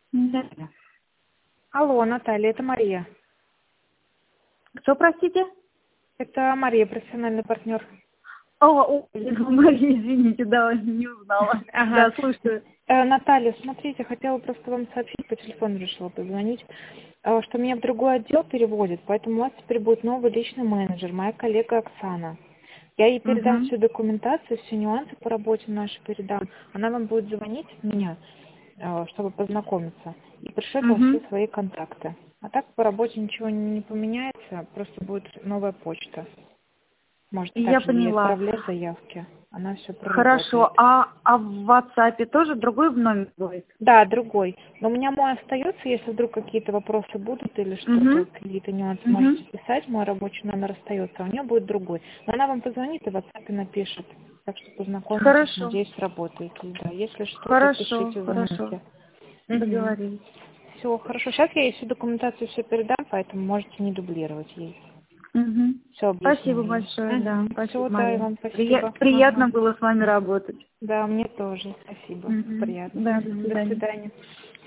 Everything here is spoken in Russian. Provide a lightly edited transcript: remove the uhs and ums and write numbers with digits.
Да. Алло, Наталья, это Мария. Кто, простите? Это Мария, профессиональный партнер. Мария, извините, да, не узнала. Ага. Да, слушаю. Наталья, смотрите, хотела просто вам сообщить, по телефону решила позвонить, что меня в другой отдел переводят, поэтому у вас теперь будет новый личный менеджер, моя коллега Оксана. Я ей передам Угу. всю документацию, все нюансы по работе нашей передам. Она вам будет звонить от меня, чтобы познакомиться, и пришлет вам все Угу. свои контакты. А так по работе ничего не поменяется, просто будет новая почта. Можете Я также ей поняла. отправлять заявки. Она все проработает. Хорошо. А в WhatsApp тоже другой номер будет? Да, другой. Но у меня мой остается, если вдруг какие-то вопросы будут или что-то, Угу. какие-то нюансы Угу. можете писать, мой рабочий номер остается, а у нее будет другой. Но она вам позвонит и в WhatsApp напишет. Так что познакомитесь, Хорошо. надеюсь, сработаете. Да, если что-то, Хорошо. пишите, Хорошо. звоните. Договорились. Все, хорошо. Сейчас я ей всю документацию все передам, поэтому можете не дублировать ей. Угу. Все объясню Спасибо ей. большое, да. Все, Спасибо, да, и Мария. вам спасибо. Приятно Ага. было с вами работать. Да, мне тоже. Спасибо. Угу. Приятно. Да, до До свидания. свидания.